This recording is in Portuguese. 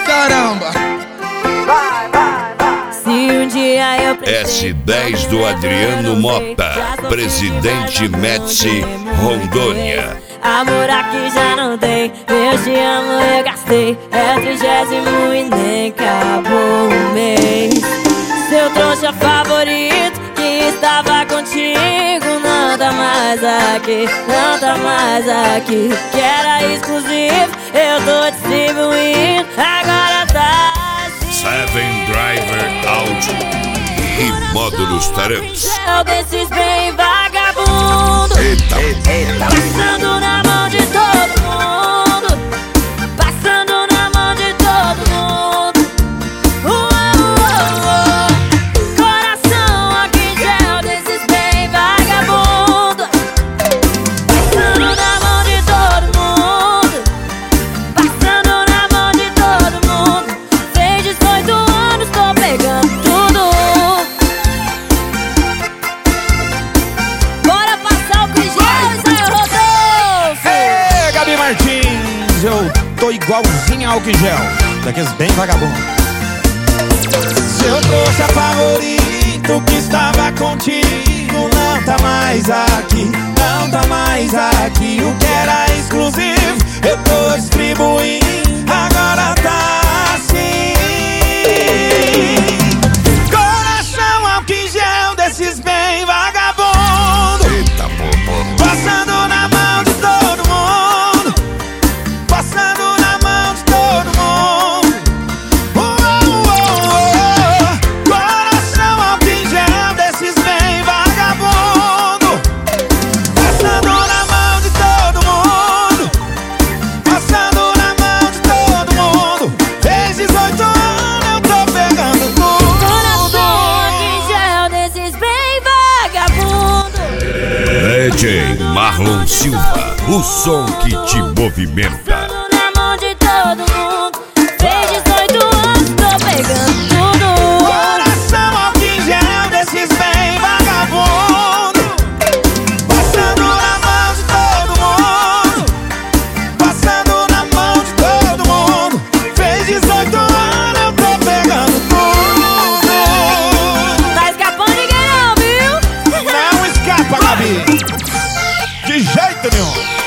caramba. Se um dia eu S10 do Adriano Mota, Presidente Médici, Rondônia. Amor aqui já não tem, eu te amo, eu gastei. É 30º e nem acabou o mês. Seu trouxa favorito que estava contigo não tá mais aqui, não tá mais aqui. Que era exclusivo, eu tô distribuindo, agora tá assim. Seven Driver Audio e Módulos Tarantos. Eu desses bem vagabundo. Eita. Passando na mão de todo mundo, passando na mão de todo mundo. Coração aqui gel desses bem vagabundo. Passando na mão de todo mundo, passando na mão de todo mundo. Fez 18 anos, tô pegando tudo. Bora passar o gel e sai o Rodolfo. Ei, Gabi Martins, eu tô igualzinho ao gel, daqueles bem vagabundo. Seu trouxa favorito que estava contigo não tá mais aqui, não tá mais aqui. O que era exclusivo eu tô distribuindo, agora tá assim. Coração álcool gel desses bem vagabundo. Eita, popô. Passando na mão de todo mundo, passando na mão de todo mundo. Coração álcool gel desses bem vagabundo. Passando na mão de todo mundo, passando na mão de todo mundo. Fez 18 anos, eu tô pegando tudo. Coração aqui gel desses bem vagabundo. DJ Marlon Silva, o som que te movimenta. Passando na mão de todo mundo. Fez 18 anos, tô pegando tudo. Coração álcool gel desses bem vagabundo. Passando na mão de todo mundo, passando na mão de todo mundo. Fez 18 anos, eu tô pegando tudo. Tá escapando ninguém não, viu? Não escapa, Gabi, de jeito nenhum.